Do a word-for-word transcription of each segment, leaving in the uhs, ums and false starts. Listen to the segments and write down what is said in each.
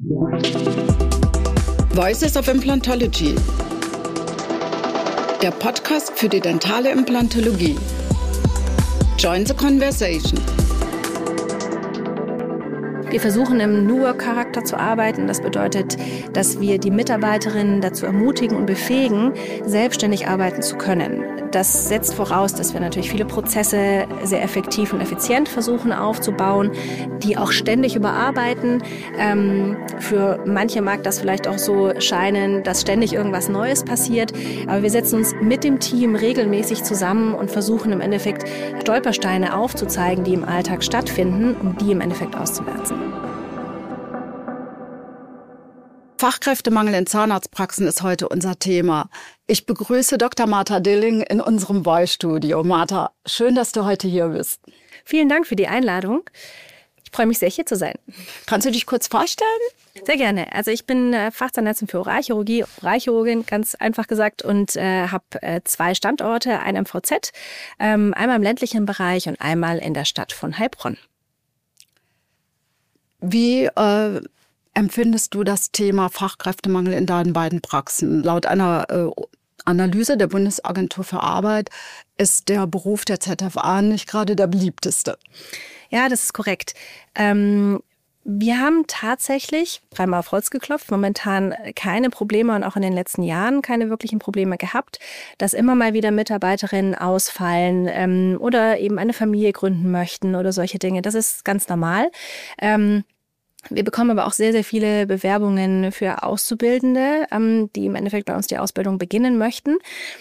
Voices of Implantology, der Podcast für die dentale Implantologie. Join the conversation. Wir versuchen im New Work-Charakter zu arbeiten. Das bedeutet, dass wir die Mitarbeiterinnen dazu ermutigen und befähigen, selbstständig arbeiten zu können. Das setzt voraus, dass wir natürlich viele Prozesse sehr effektiv und effizient versuchen aufzubauen, die auch ständig überarbeiten. Ähm, für manche mag das vielleicht auch so scheinen, dass ständig irgendwas Neues passiert. Aber wir setzen uns mit dem Team regelmäßig zusammen und versuchen im Endeffekt Stolpersteine aufzuzeigen, die im Alltag stattfinden, um die im Endeffekt auszumerzen. Fachkräftemangel in Zahnarztpraxen ist heute unser Thema. Ich begrüße Doktor Martha Dilling in unserem Voice-Studio. Martha, schön, dass du heute hier bist. Vielen Dank für die Einladung. Ich freue mich sehr, hier zu sein. Kannst du dich kurz vorstellen? Sehr gerne. Also ich bin Fachzahnärztin für Oralchirurgie, Oralchirurgin, ganz einfach gesagt, und äh, habe äh, zwei Standorte, einen im V Z, ähm, einmal im ländlichen Bereich und einmal in der Stadt von Heilbronn. Wie äh, empfindest du das Thema Fachkräftemangel in deinen beiden Praxen? Laut einer äh, Analyse der Bundesagentur für Arbeit ist der Beruf der Z F A nicht gerade der beliebteste. Ja, das ist korrekt. Ähm, wir haben tatsächlich, dreimal auf Holz geklopft, momentan keine Probleme und auch in den letzten Jahren keine wirklichen Probleme gehabt, dass immer mal wieder Mitarbeiterinnen ausfallen ähm, oder eben eine Familie gründen möchten oder solche Dinge. Das ist ganz normal. Ähm, Wir bekommen aber auch sehr, sehr viele Bewerbungen für Auszubildende, ähm, die im Endeffekt bei uns die Ausbildung beginnen möchten.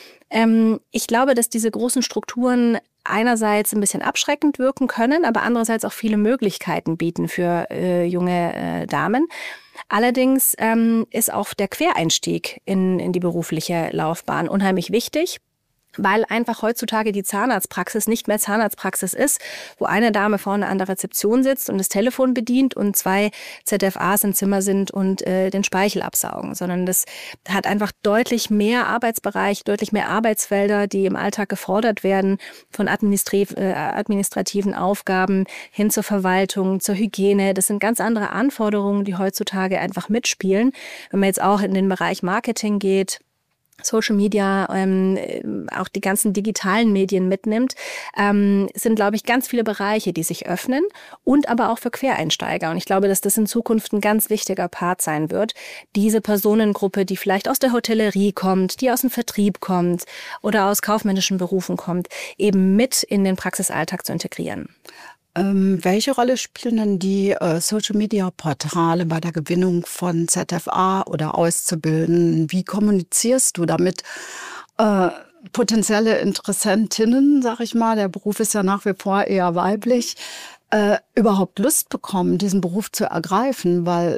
Ähm, ich glaube, dass diese großen Strukturen einerseits ein bisschen abschreckend wirken können, aber andererseits auch viele Möglichkeiten bieten für äh, junge äh, Damen. Allerdings ähm, ist auch der Quereinstieg in, in die berufliche Laufbahn unheimlich wichtig, weil einfach heutzutage die Zahnarztpraxis nicht mehr Zahnarztpraxis ist, wo eine Dame vorne an der Rezeption sitzt und das Telefon bedient und zwei Z F As im Zimmer sind und äh, den Speichel absaugen, sondern das hat einfach deutlich mehr Arbeitsbereich, deutlich mehr Arbeitsfelder, die im Alltag gefordert werden, von administrativ, äh, administrativen Aufgaben hin zur Verwaltung, zur Hygiene. Das sind ganz andere Anforderungen, die heutzutage einfach mitspielen. Wenn man jetzt auch in den Bereich Marketing geht, Social Media, ähm, auch die ganzen digitalen Medien mitnimmt, ähm, sind, glaube ich, ganz viele Bereiche, die sich öffnen und aber auch für Quereinsteiger. Und ich glaube, dass das in Zukunft ein ganz wichtiger Part sein wird, diese Personengruppe, die vielleicht aus der Hotellerie kommt, die aus dem Vertrieb kommt oder aus kaufmännischen Berufen kommt, eben mit in den Praxisalltag zu integrieren. Ähm, welche Rolle spielen denn die äh, Social-Media-Portale bei der Gewinnung von Z F A oder Auszubildenden? Wie kommunizierst du damit äh, potenzielle Interessentinnen, sag ich mal, der Beruf ist ja nach wie vor eher weiblich, äh, überhaupt Lust bekommen, diesen Beruf zu ergreifen? Weil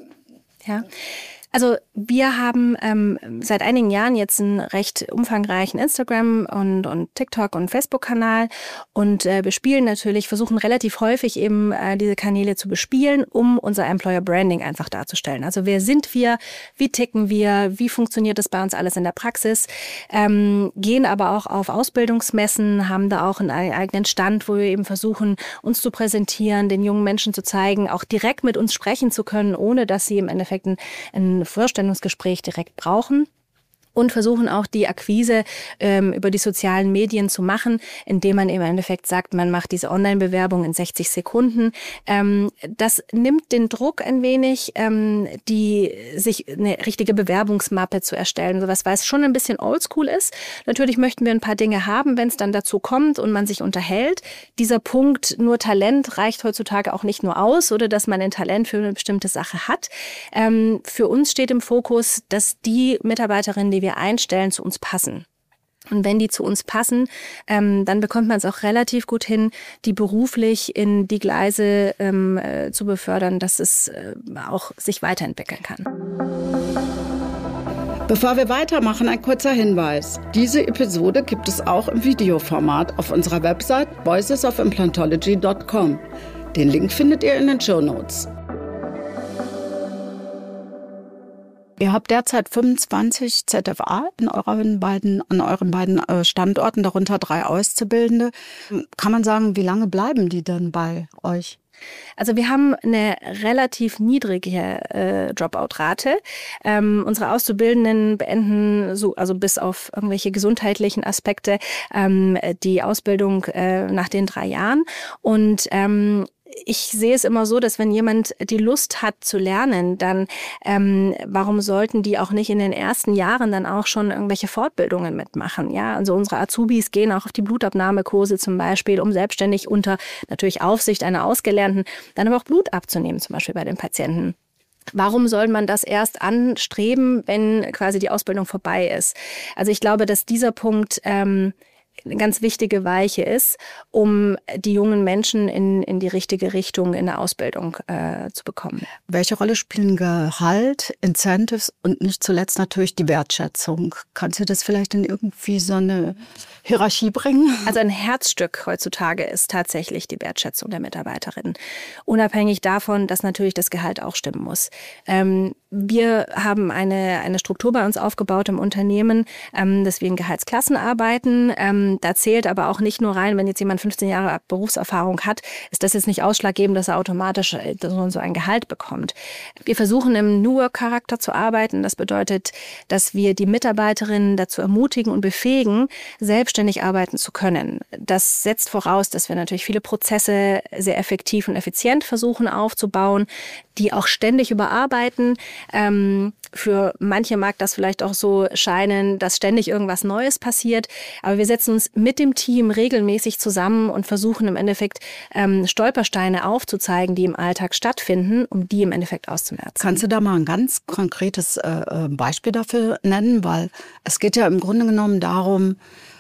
ja. Also wir haben ähm, seit einigen Jahren jetzt einen recht umfangreichen Instagram- und, und TikTok- und Facebook-Kanal und äh, bespielen natürlich, versuchen relativ häufig eben äh, diese Kanäle zu bespielen, um unser Employer-Branding einfach darzustellen. Also wer sind wir, wie ticken wir, wie funktioniert das bei uns alles in der Praxis, ähm, gehen aber auch auf Ausbildungsmessen, haben da auch einen eigenen Stand, wo wir eben versuchen, uns zu präsentieren, den jungen Menschen zu zeigen, auch direkt mit uns sprechen zu können, ohne dass sie im Endeffekt ein, ein Vorstellungsgespräch direkt brauchen. Und versuchen auch die Akquise ähm, über die sozialen Medien zu machen, indem man im Endeffekt sagt, man macht diese Online-Bewerbung in sechzig Sekunden. Ähm, das nimmt den Druck ein wenig, ähm, die sich eine richtige Bewerbungsmappe zu erstellen. Sowas, weil es schon ein bisschen oldschool ist. Natürlich möchten wir ein paar Dinge haben, wenn es dann dazu kommt und man sich unterhält. Dieser Punkt, nur Talent reicht heutzutage auch nicht nur aus oder dass man ein Talent für eine bestimmte Sache hat. Ähm, für uns steht im Fokus, dass die Mitarbeiterinnen, die wir einstellen, zu uns passen. Und wenn die zu uns passen, ähm, dann bekommt man es auch relativ gut hin, die beruflich in die Gleise ähm, äh, zu befördern, dass es äh, auch sich weiterentwickeln kann. Bevor wir weitermachen, ein kurzer Hinweis. Diese Episode gibt es auch im Videoformat auf unserer Website voices of implantology dot com. Den Link findet ihr in den Shownotes. Ihr habt derzeit fünfundzwanzig Z F A in euren beiden, an euren beiden Standorten, darunter drei Auszubildende. Kann man sagen, wie lange bleiben die denn bei euch? Also wir haben eine relativ niedrige äh, Dropout-Rate. Ähm, unsere Auszubildenden beenden so, also bis auf irgendwelche gesundheitlichen Aspekte, ähm, die Ausbildung äh, nach den drei Jahren. Und ähm, ich sehe es immer so, dass wenn jemand die Lust hat zu lernen, dann ähm, warum sollten die auch nicht in den ersten Jahren dann auch schon irgendwelche Fortbildungen mitmachen? Ja, also unsere Azubis gehen auch auf die Blutabnahmekurse zum Beispiel, um selbstständig unter natürlich Aufsicht einer Ausgelernten dann aber auch Blut abzunehmen, zum Beispiel bei den Patienten. Warum soll man das erst anstreben, wenn quasi die Ausbildung vorbei ist? Also ich glaube, dass dieser Punkt ähm, eine ganz wichtige Weiche ist, um die jungen Menschen in, in die richtige Richtung in der Ausbildung äh, zu bekommen. Welche Rolle spielen Gehalt, Incentives und nicht zuletzt natürlich die Wertschätzung? Kannst du das vielleicht in irgendwie so eine Hierarchie bringen? Also ein Herzstück heutzutage ist tatsächlich die Wertschätzung der Mitarbeiterinnen. Unabhängig davon, dass natürlich das Gehalt auch stimmen muss. Ähm, wir haben eine, eine Struktur bei uns aufgebaut im Unternehmen, ähm, dass wir in Gehaltsklassen arbeiten. Ähm, da zählt aber auch nicht nur rein, wenn jetzt jemand fünfzehn Jahre Berufserfahrung hat, ist das jetzt nicht ausschlaggebend, dass er automatisch so ein Gehalt bekommt. Wir versuchen im New Work-Charakter zu arbeiten. Das bedeutet, dass wir die Mitarbeiterinnen dazu ermutigen und befähigen, selbstständig arbeiten zu können. Das setzt voraus, dass wir natürlich viele Prozesse sehr effektiv und effizient versuchen aufzubauen, die auch ständig überarbeiten. Ähm, für manche mag das vielleicht auch so scheinen, dass ständig irgendwas Neues passiert. Aber wir setzen uns mit dem Team regelmäßig zusammen und versuchen im Endeffekt ähm, Stolpersteine aufzuzeigen, die im Alltag stattfinden, um die im Endeffekt auszumerzen. Kannst du da mal ein ganz konkretes äh, Beispiel dafür nennen? Weil es geht ja im Grunde genommen darum,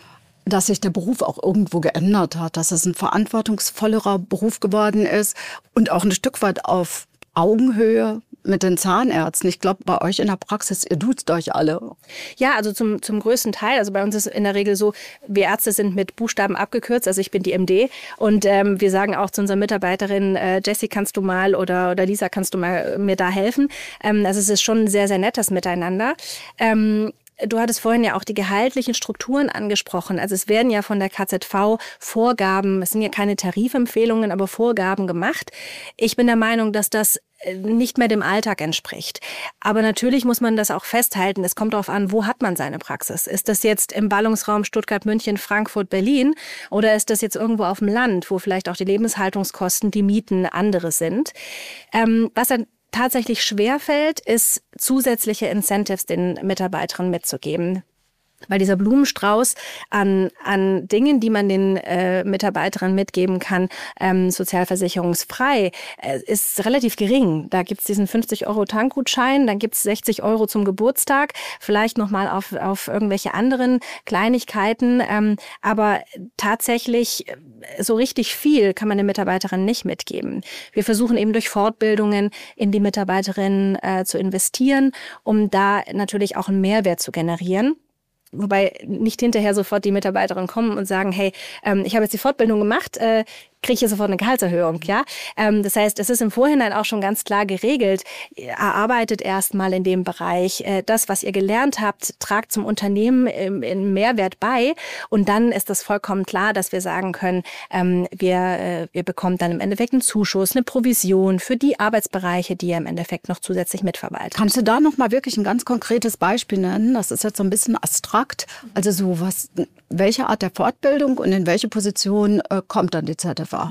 dass sich der Beruf auch irgendwo geändert hat, dass es ein verantwortungsvollerer Beruf geworden ist und auch ein Stück weit auf Augenhöhe mit den Zahnärzten. Ich glaube, bei euch in der Praxis, ihr duzt euch alle. Ja, also zum, zum größten Teil. Also bei uns ist in der Regel so, wir Ärzte sind mit Buchstaben abgekürzt. Also ich bin die M D. Und ähm, wir sagen auch zu unseren Mitarbeiterinnen, äh, Jessie, kannst du mal oder, oder Lisa, kannst du mal mir da helfen? Ähm, also es ist schon ein sehr, sehr nettes Miteinander. Ähm, Du hattest vorhin ja auch die gehaltlichen Strukturen angesprochen. Also es werden ja von der K Z V Vorgaben, es sind ja keine Tarifempfehlungen, aber Vorgaben gemacht. Ich bin der Meinung, dass das nicht mehr dem Alltag entspricht. Aber natürlich muss man das auch festhalten. Es kommt darauf an, wo hat man seine Praxis? Ist das jetzt im Ballungsraum Stuttgart, München, Frankfurt, Berlin? Oder ist das jetzt irgendwo auf dem Land, wo vielleicht auch die Lebenshaltungskosten, die Mieten andere sind? Ähm, was dann tatsächlich schwerfällt, ist zusätzliche Incentives den Mitarbeiterinnen mitzugeben. Weil dieser Blumenstrauß an, an Dingen, die man den äh, Mitarbeiterinnen mitgeben kann, ähm, sozialversicherungsfrei, äh, ist relativ gering. Da gibt's diesen fünfzig Euro Tankgutschein, dann gibt's sechzig Euro zum Geburtstag, vielleicht nochmal auf, auf irgendwelche anderen Kleinigkeiten. Ähm, aber tatsächlich so richtig viel kann man den Mitarbeiterinnen nicht mitgeben. Wir versuchen eben durch Fortbildungen in die Mitarbeiterinnen äh, zu investieren, um da natürlich auch einen Mehrwert zu generieren. Wobei nicht hinterher sofort die Mitarbeiterinnen kommen und sagen, hey, ähm, ich habe jetzt die Fortbildung gemacht, äh, kriege ich hier sofort eine Gehaltserhöhung. Ja? Ähm, das heißt, es ist im Vorhinein auch schon ganz klar geregelt. Erarbeitet erstmal in dem Bereich äh, das, was ihr gelernt habt, tragt zum Unternehmen im, im Mehrwert bei. Und dann ist das vollkommen klar, dass wir sagen können, ähm, wir, äh, ihr bekommt dann im Endeffekt einen Zuschuss, eine Provision für die Arbeitsbereiche, die ihr im Endeffekt noch zusätzlich mitverwaltet. Kannst du da noch mal wirklich ein ganz konkretes Beispiel nennen? Das ist jetzt so ein bisschen abstrakt. Also so was, welche Art der Fortbildung und in welche Position äh, kommt dann die Z F A?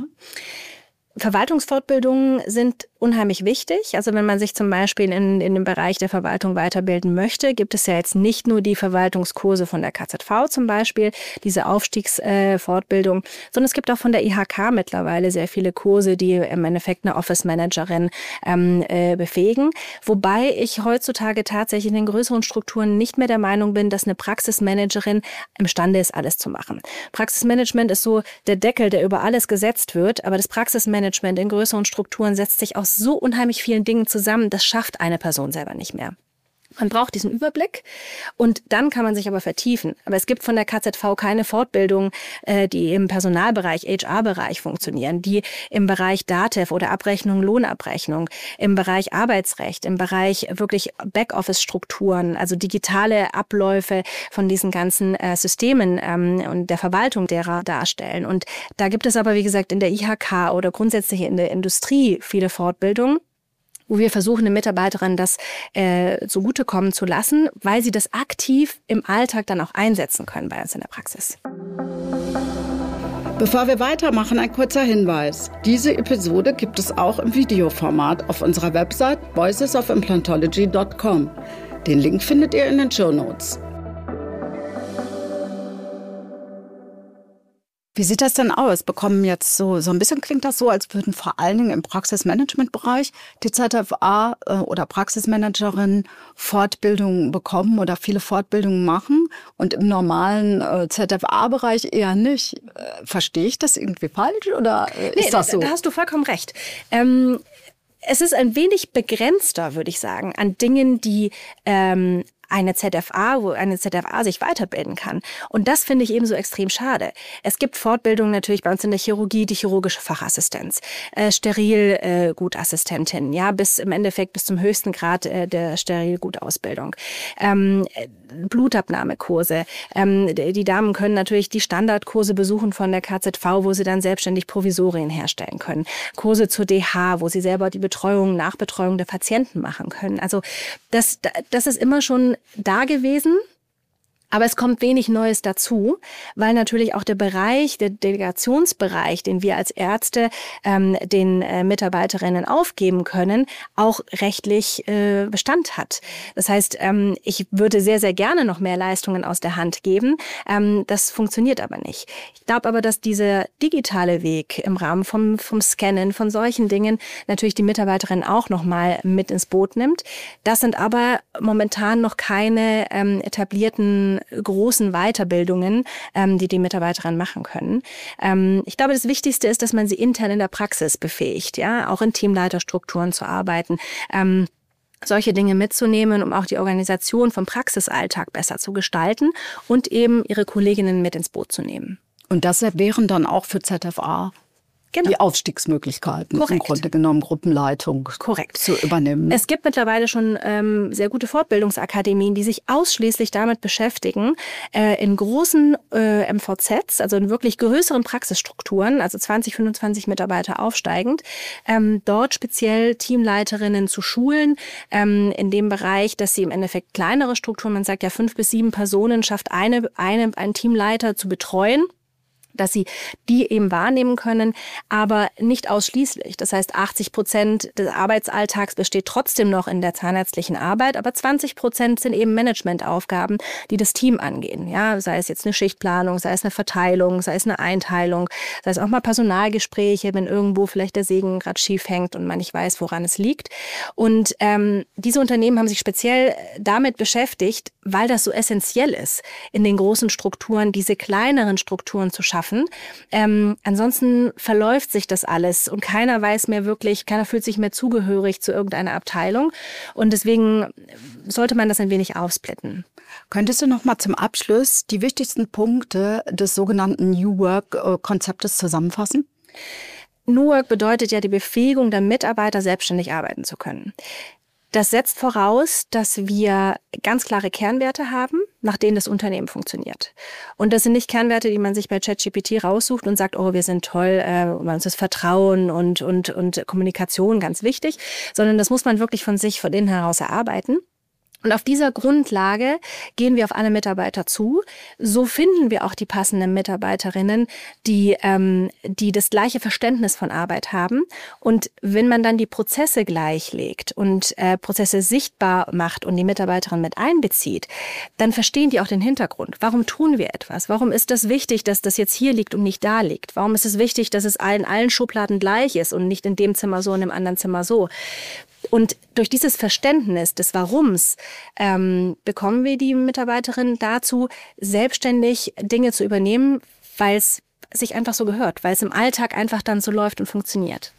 Verwaltungsfortbildungen sind unheimlich wichtig. Also wenn man sich zum Beispiel in, in dem Bereich der Verwaltung weiterbilden möchte, gibt es ja jetzt nicht nur die Verwaltungskurse von der K Z V zum Beispiel, diese Aufstiegsfortbildung, äh, sondern es gibt auch von der I H K mittlerweile sehr viele Kurse, die im Endeffekt eine Office-Managerin ähm, äh, befähigen. Wobei ich heutzutage tatsächlich in den größeren Strukturen nicht mehr der Meinung bin, dass eine Praxismanagerin imstande ist, alles zu machen. Praxismanagement ist so der Deckel, der über alles gesetzt wird, aber das Praxismanagement in größeren Strukturen setzt sich aus so unheimlich vielen Dingen zusammen, das schafft eine Person selber nicht mehr. Man braucht diesen Überblick und dann kann man sich aber vertiefen. Aber es gibt von der K Z V keine Fortbildung, äh, die im Personalbereich, H R-Bereich funktionieren, die im Bereich DATEV oder Abrechnung, Lohnabrechnung, im Bereich Arbeitsrecht, im Bereich wirklich Backoffice-Strukturen, also digitale Abläufe von diesen ganzen äh, Systemen ähm, und der Verwaltung derer darstellen. Und da gibt es aber, wie gesagt, in der I H K oder grundsätzlich in der Industrie viele Fortbildungen, wo wir versuchen, den Mitarbeitern das äh, zugutekommen zu lassen, weil sie das aktiv im Alltag dann auch einsetzen können bei uns in der Praxis. Bevor wir weitermachen, ein kurzer Hinweis. Diese Episode gibt es auch im Videoformat auf unserer Website voices of implantology dot com. Den Link findet ihr in den Shownotes. Wie sieht das denn aus? Bekommen jetzt so, so ein bisschen klingt das so, als würden vor allen Dingen im Praxismanagement-Bereich die Z F A äh, oder Praxismanagerinnen Fortbildungen bekommen oder viele Fortbildungen machen und im normalen äh, Z F A-Bereich eher nicht. Äh, verstehe ich das irgendwie falsch oder äh, ist nee, das so? Da, da hast du vollkommen recht. Ähm, es ist ein wenig begrenzter, würde ich sagen, an Dingen, die ähm, eine Z F A, wo eine Z F A sich weiterbilden kann. Und das finde ich eben so extrem schade. Es gibt Fortbildungen natürlich bei uns in der Chirurgie, die chirurgische Fachassistenz, äh, Sterilgutassistentin, äh, ja, bis im Endeffekt bis zum höchsten Grad äh, der Sterilgutausbildung. Ähm, Blutabnahmekurse. Ähm, die Damen können natürlich die Standardkurse besuchen von der K Z V, wo sie dann selbstständig Provisorien herstellen können. Kurse zur D H, wo sie selber die Betreuung, Nachbetreuung der Patienten machen können. Also das, das ist immer schon da gewesen. Aber es kommt wenig Neues dazu, weil natürlich auch der Bereich, der Delegationsbereich, den wir als Ärzte ähm, den äh, Mitarbeiterinnen aufgeben können, auch rechtlich äh, Bestand hat. Das heißt, ähm, ich würde sehr, sehr gerne noch mehr Leistungen aus der Hand geben. Ähm, das funktioniert aber nicht. Ich glaube aber, dass dieser digitale Weg im Rahmen vom, vom Scannen, von solchen Dingen natürlich die Mitarbeiterinnen auch noch mal mit ins Boot nimmt. Das sind aber momentan noch keine ähm, etablierten großen Weiterbildungen, ähm, die die Mitarbeiterinnen machen können. Ähm, ich glaube, das Wichtigste ist, dass man sie intern in der Praxis befähigt, ja, auch in Teamleiterstrukturen zu arbeiten. Ähm, solche Dinge mitzunehmen, um auch die Organisation vom Praxisalltag besser zu gestalten und eben ihre Kolleginnen mit ins Boot zu nehmen. Und das wären dann auch für Z F A Genau. Die Aufstiegsmöglichkeiten, Korrekt. Im Grunde genommen Gruppenleitung Korrekt. zu übernehmen. Es gibt mittlerweile schon ähm, sehr gute Fortbildungsakademien, die sich ausschließlich damit beschäftigen, äh, in großen äh, M V Zs, also in wirklich größeren Praxisstrukturen, also zwanzig, fünfundzwanzig Mitarbeiter aufsteigend, ähm, dort speziell Teamleiterinnen zu schulen, ähm, in dem Bereich, dass sie im Endeffekt kleinere Strukturen, man sagt ja fünf bis sieben Personen, schafft eine, eine, einen Teamleiter zu betreuen, dass sie die eben wahrnehmen können, aber nicht ausschließlich. Das heißt, achtzig Prozent des Arbeitsalltags besteht trotzdem noch in der zahnärztlichen Arbeit, aber zwanzig Prozent sind eben Managementaufgaben, die das Team angehen. Ja, sei es jetzt eine Schichtplanung, sei es eine Verteilung, sei es eine Einteilung, sei es auch mal Personalgespräche, wenn irgendwo vielleicht der Segen gerade schief hängt und man nicht weiß, woran es liegt. Und ähm, diese Unternehmen haben sich speziell damit beschäftigt, weil das so essentiell ist, in den großen Strukturen diese kleineren Strukturen zu schaffen. Ähm, ansonsten verläuft sich das alles und keiner weiß mehr wirklich, keiner fühlt sich mehr zugehörig zu irgendeiner Abteilung und deswegen sollte man das ein wenig aufsplitten. Könntest du noch mal zum Abschluss die wichtigsten Punkte des sogenannten New Work-Konzeptes zusammenfassen? New Work bedeutet ja die Befähigung der Mitarbeiter, selbstständig arbeiten zu können. Das setzt voraus, dass wir ganz klare Kernwerte haben, nach denen das Unternehmen funktioniert. Und das sind nicht Kernwerte, die man sich bei ChatGPT raussucht und sagt, oh, wir sind toll, äh, uns ist Vertrauen und, und, und Kommunikation ganz wichtig, sondern das muss man wirklich von sich, von innen heraus erarbeiten. Und auf dieser Grundlage gehen wir auf alle Mitarbeiter zu. So finden wir auch die passenden Mitarbeiterinnen, die, ähm, die das gleiche Verständnis von Arbeit haben. Und wenn man dann die Prozesse gleichlegt und äh, Prozesse sichtbar macht und die Mitarbeiterin mit einbezieht, dann verstehen die auch den Hintergrund. Warum tun wir etwas? Warum ist das wichtig, dass das jetzt hier liegt und nicht da liegt? Warum ist es wichtig, dass es in allen Schubladen gleich ist und nicht in dem Zimmer so und im anderen Zimmer so? Und durch dieses Verständnis des Warums ähm, bekommen wir die Mitarbeiterinnen dazu, selbstständig Dinge zu übernehmen, weil es sich einfach so gehört, weil es im Alltag einfach dann so läuft und funktioniert.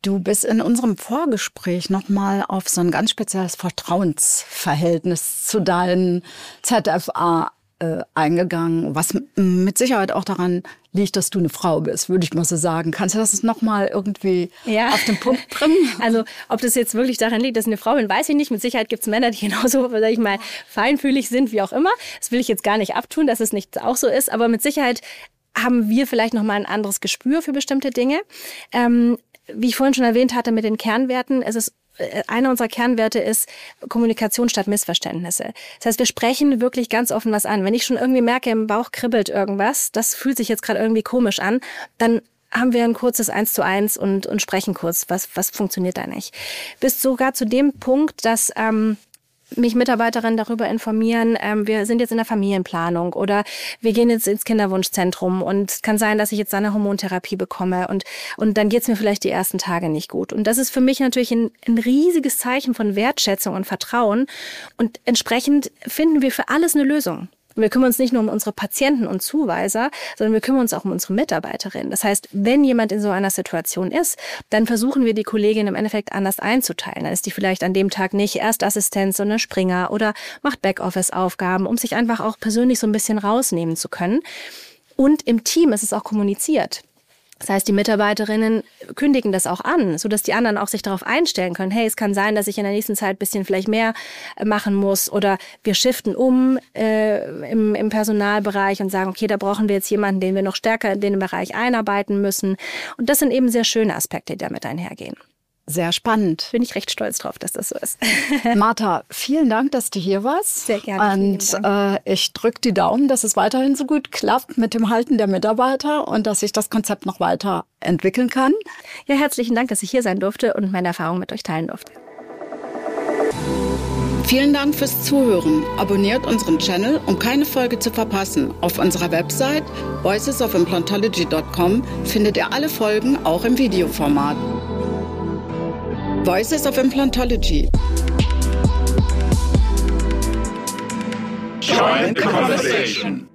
Du bist in unserem Vorgespräch nochmal auf so ein ganz spezielles Vertrauensverhältnis zu deinen Z F A äh, eingegangen, was mit Sicherheit auch daran liegt, dass du eine Frau bist, würde ich mal so sagen. Kannst du das nochmal irgendwie ja. auf den Punkt bringen? Also ob das jetzt wirklich daran liegt, dass ich eine Frau bin, weiß ich nicht. Mit Sicherheit gibt es Männer, die genauso, sag ich mal, feinfühlig sind, wie auch immer. Das will ich jetzt gar nicht abtun, dass es nicht auch so ist. Aber mit Sicherheit haben wir vielleicht nochmal ein anderes Gespür für bestimmte Dinge. Ähm, Wie ich vorhin schon erwähnt hatte mit den Kernwerten, es ist einer unserer Kernwerte ist Kommunikation statt Missverständnisse. Das heißt, wir sprechen wirklich ganz offen was an. Wenn ich schon irgendwie merke, im Bauch kribbelt irgendwas, das fühlt sich jetzt gerade irgendwie komisch an, dann haben wir ein kurzes Eins zu eins und, und sprechen kurz, was, was funktioniert da nicht. Bis sogar zu dem Punkt, dass ähm, mich Mitarbeiterinnen darüber informieren, ähm, wir sind jetzt in der Familienplanung oder wir gehen jetzt ins Kinderwunschzentrum und es kann sein, dass ich jetzt eine Hormontherapie bekomme und, und dann geht's mir vielleicht die ersten Tage nicht gut. Und das ist für mich natürlich ein, ein riesiges Zeichen von Wertschätzung und Vertrauen und entsprechend finden wir für alles eine Lösung. Wir kümmern uns nicht nur um unsere Patienten und Zuweiser, sondern wir kümmern uns auch um unsere Mitarbeiterinnen. Das heißt, wenn jemand in so einer Situation ist, dann versuchen wir die Kollegin im Endeffekt anders einzuteilen. Dann ist die vielleicht an dem Tag nicht Erstassistenz, sondern Springer oder macht Backoffice-Aufgaben, um sich einfach auch persönlich so ein bisschen rausnehmen zu können. Und im Team ist es auch kommuniziert. Das heißt, die Mitarbeiterinnen kündigen das auch an, sodass die anderen auch sich darauf einstellen können. Hey, es kann sein, dass ich in der nächsten Zeit ein bisschen vielleicht mehr machen muss. Oder wir shiften um äh, im, im Personalbereich und sagen, okay, da brauchen wir jetzt jemanden, den wir noch stärker in den Bereich einarbeiten müssen. Und das sind eben sehr schöne Aspekte, die damit einhergehen. Sehr spannend. Bin ich recht stolz drauf, dass das so ist. Martha, vielen Dank, dass du hier warst. Sehr gerne. Und äh, ich drücke die Daumen, dass es weiterhin so gut klappt mit dem Halten der Mitarbeiter und dass sich das Konzept noch weiter entwickeln kann. Ja, herzlichen Dank, dass ich hier sein durfte und meine Erfahrungen mit euch teilen durfte. Vielen Dank fürs Zuhören. Abonniert unseren Channel, um keine Folge zu verpassen. Auf unserer Website voices of implantology dot com findet ihr alle Folgen auch im Videoformat. Voices of Implantology. Join the conversation.